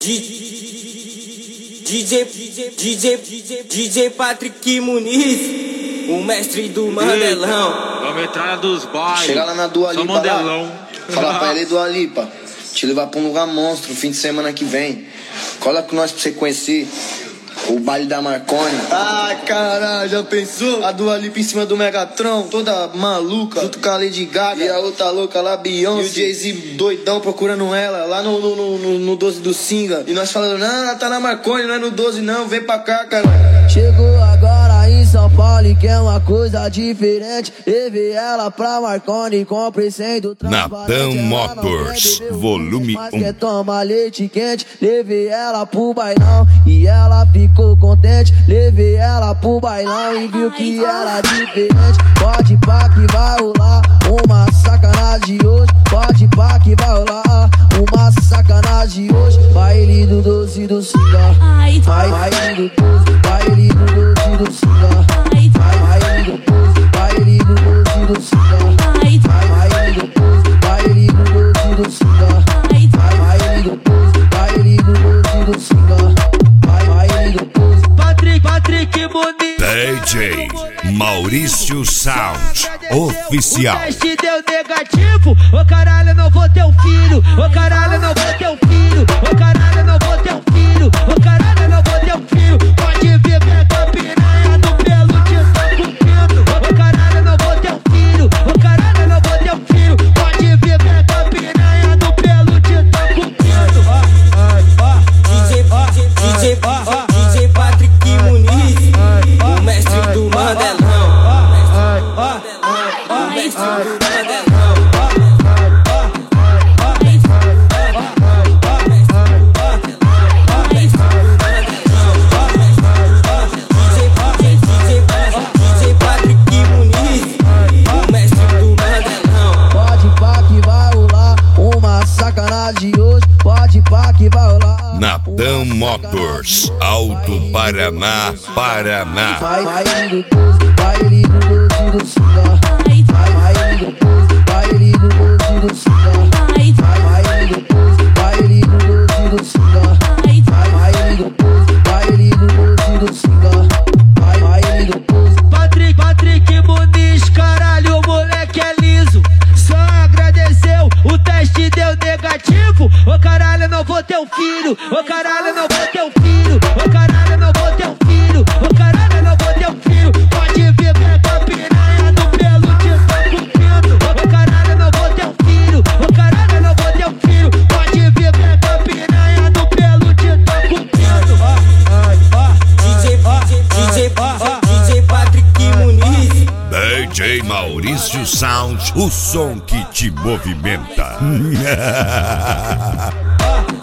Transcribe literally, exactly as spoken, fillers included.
D J, D J, D J Patrick Muniz, o mestre do Mandelão. A metralha dos bailes. Chega lá na Dua Lipa, Mandelão. Lá, fala pra ele, Dua Lipa, te levar pra um lugar monstro, fim de semana que vem. Cola com nós pra você conhecer o baile da Marconi. Ai, caralho, já pensou? A Dua Lipa em cima do Megatron, toda maluca, junto com a Lady Gaga. E a outra louca lá, Beyoncé. E o Jay-Z doidão procurando ela, lá no, no, no, no doze do Singa. E nós falando, não, ela tá na Marconi, não é no doze não, vem pra cá, cara. Chegou agora em São Paulo e quer uma coisa diferente. Levei ela pra Marconi e comprei sendo Natan Motors, volume mas um. Quer tomar leite quente, levei ela pro bailão e ela ficou contente. Levei ela pro bailão e viu que era diferente. Pode pá que vai rolar uma sacanagem hoje. Pode pá que vai rolar uma sacanagem hoje. Baile do doze do Singa, baile do doze, baile do doze do Singa, baile do doze, baile do doze do Singa, baile do doze, baile do doze do Singa, baile do doze, baile do doze do Singa, baile do doze. Patrick, Patrick Muniz, D J Maurício Sound Oficial. o teste deu negativo. Ô caralho, não vou ter um filho. Ô caralho, não vou ter um filho. Ô caralho, não vou ter um filho. Ô caralho, não vou ter um filho. Pode vir pra piranha no pelo de São Cupido. Ô caralho, não vou ter um filho. Ô caralho, não vou ter um filho. Pode vir pra piranha no pelo de São Cupido. D J, D J, D J Patrick Muniz, o mestre do Mandelão. O mestre do Mandelão. Hoje, pode pá que vai rolar. Natan Motors, Alto Paraná, Paraná. Baile do doze, baile do doze do Singa, baile do doze, baile do doze do Singa, baile do doze, baile do doze do Singa, baile do doze, baile do doze do Singa, baile do doze. Patrick, Patrick Muniz, caralho, o moleque é liso. Só agradeceu, o teste deu negativo. Ô caralho, não vou ter um filho. Ô caralho, não vou ter um filho. Ô caralho, não vou ter um filho. Ô caralho, não vou ter um filho. Pode vir pra piranha no pelo de São Cupido. Ô caralho, não vou ter um filho. Ô caralho, não vou ter um filho. Pode vir pra piranha no pelo de São Cupido. D J, D J, D J Patrick Muniz, D J Maurício Sound, o som que te movimenta.